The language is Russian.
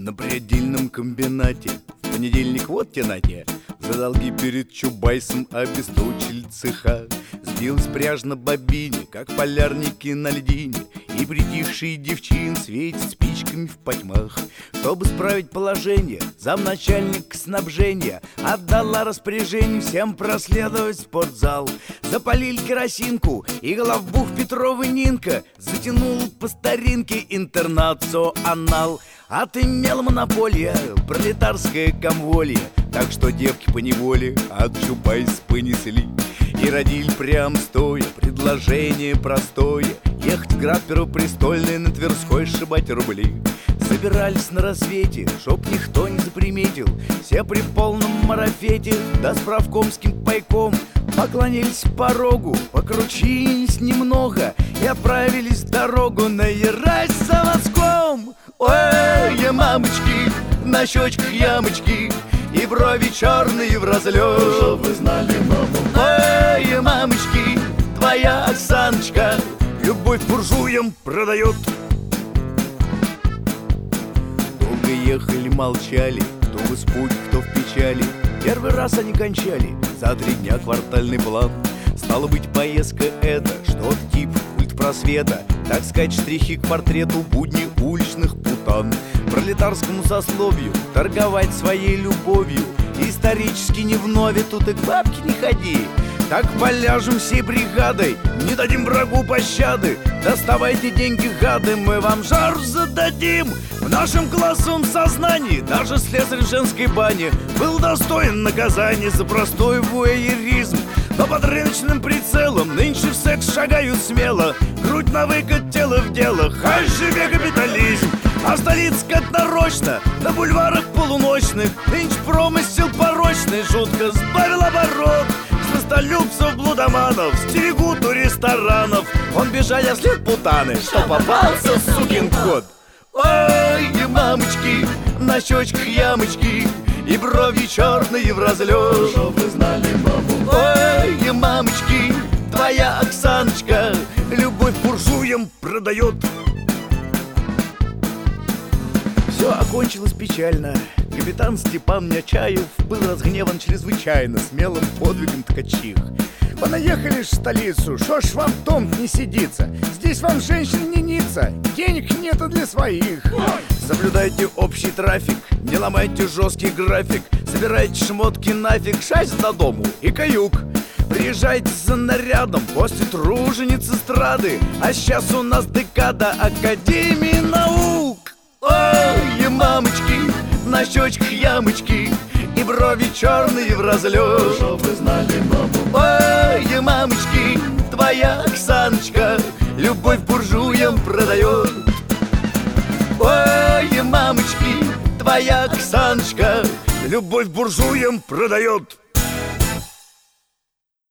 На предельном комбинате в понедельник вот тянате за долги перед Чубайсом обесточили цеха. Сбилась пряжь на бобине, как полярники на льдине, и притихшие девчин светят спичками в потьмах. Чтобы справить положение, замначальник снабжения отдала распоряжение всем проследовать в спортзал. Запалили керосинку, и главбух Петрова Нинка затянул по старинке интернационал. Отымела монополия пролетарское комволье, так что девки поневоле от Чубайса понесли. И родили прям стоя предложение простое: ехать в град первопрестольный, на Тверской сшибать рубли. Собирались на рассвете, чтоб никто не заприметил, все при полном марафете, да с правкомским пайком. Поклонились порогу, покрутились немного и отправились в дорогу на Ярась-заводском. Ой, мамочки, на щечках ямочки, и брови черные в разлет. Чтоб вы знали, мама. Ой, мамочки, твоя Оксаночка любовь буржуям продает. Долго ехали, молчали, кто в испуге, кто в печали. Первый раз они кончали за 3 дня квартальный план. Стало быть, поездка это что-то типа культ просвета, так сказать, штрихи к портрету будней уличных путан. Пролетарскому сословию торговать своей любовью исторически не вновь, тут и к бабке не ходи. Так поляжем всей бригадой, не дадим врагу пощады. Доставайте деньги, гады, мы вам жару зададим. В нашем классовом сознании даже слесарь в женской бане был достоин наказания за простой вуайеризм. Но под рыночным прицелом нынче в секс шагают смело, грудь на выкат, тело в дело, хай живе капитализм. А столица как нарочно, на бульварах полуночных нынче промысел порочный жутко сбавил оборот. Сластолюбцев, блудоманов стерегут у ресторанов. Он бежал, а след путаны, что попался сукин кот. Ой, мамочки, на щечках ямочки, и брови черные в разлет. Чтоб вы знали, мама. Ой, мамочки, твоя Оксаночка любовь буржуям продает. Все окончилось печально. Капитан Степан Нечаев был разгневан чрезвычайно смелым подвигом ткачих. Понаехали ж в столицу, шо ж вам дом не сидится? Здесь вам женщин не ниться, денег нету для своих. Соблюдайте общий трафик, не ломайте жесткий график, собирайте шмотки нафиг, шасть до дому и каюк. Приезжайте за нарядом после тружениц эстрады, а сейчас у нас декада Академии наук. Ой, мамочки, на щечках ямочки, и брови черные в разлет. Чтоб вы знали, мама. Ой, мамочки, твоя Оксаночка любовь буржуям продает. Ой, мамочки, твоя Оксаночка любовь буржуям продает.